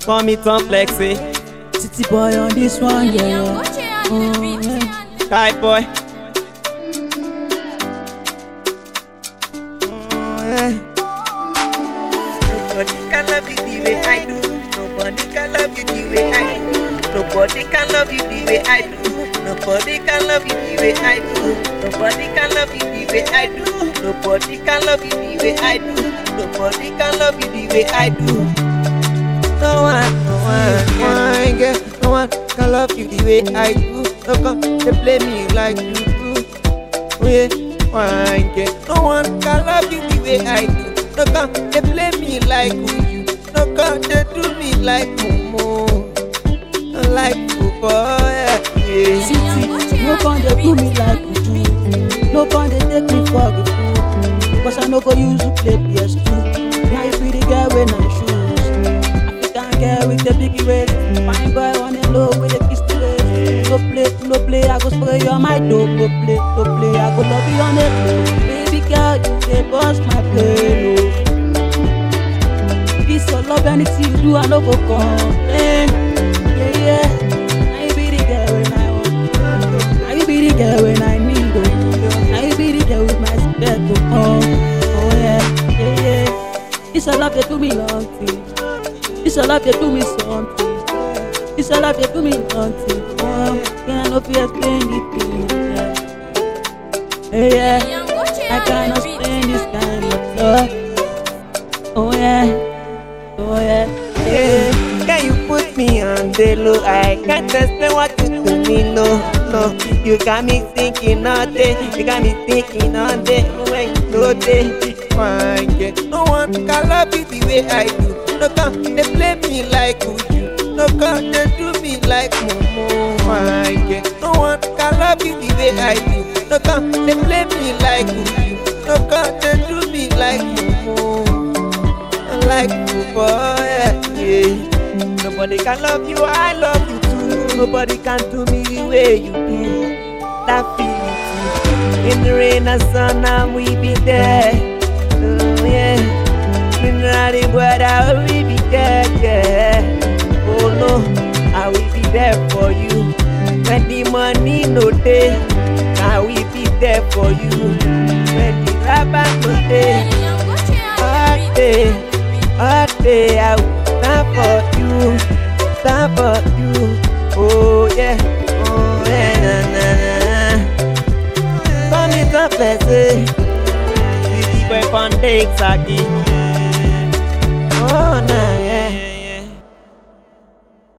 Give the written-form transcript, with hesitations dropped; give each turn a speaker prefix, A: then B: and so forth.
A: Call me Tom Flexi.
B: City boy on this one, yeah.
A: Kai boy.
C: Nobody can love you the way I do. Nobody can love you the way I do. Nobody can love you the way I do. Nobody can love you the way I do. Nobody can love you the way I do. Nobody can love you the way I do. Nobody can love you the way I do.
A: No one, girl, no one can love you the way I do. No come they play me like you do. Oh yeah, one girl, no one can love you the way I do. No come they play me like you. No come they do me like Momo, like football. Yeah.
B: City, no come they do me like you do. No come they take me for the fool. Cause I no go use to play PS2. Now you be the girl when I shoes. African girl with the big waist. Fine boy on the low with the kiss to waist. No play, I go spray you on my door. No play, I go love you on the floor. Baby girl, you dey bust my brain, oh. This your love, anything you do, I no go complain. Yeah. Now you be the girl when I want. Now you be the girl when I need, oh. Now you be the girl with my spec, oh yeah. This your love, they do me long thing. This your love, they do me something. This your love, they do me nothing. Can I not be explain anything? Yeah. I cannot explain this kind of love. Oh yeah.
C: Can you put me on the low? I can't explain what you do me, no. You got me thinking all day. You got me thinking all day. When you know day,
A: Fine girl, no one can love you the way I do. No come they play me like you. No come they do me like Momo. Fine girl, no one can love you the way I do. No come they play me like you. No come they do me like Momo, like football. Yeah.
C: nobody can love you. I love you too. Nobody can do me the way you do. That feeling too. In the rain and sun, and we be there. Oh yeah. In the weather, I will be there. Yeah. Oh no, I will be there for you. When the money no day, I will be there for you. When the rubber no day, all day I will stand for you, stand for you. Oh yeah, na. Come it up, let's say.
A: City boy Pandey Saki.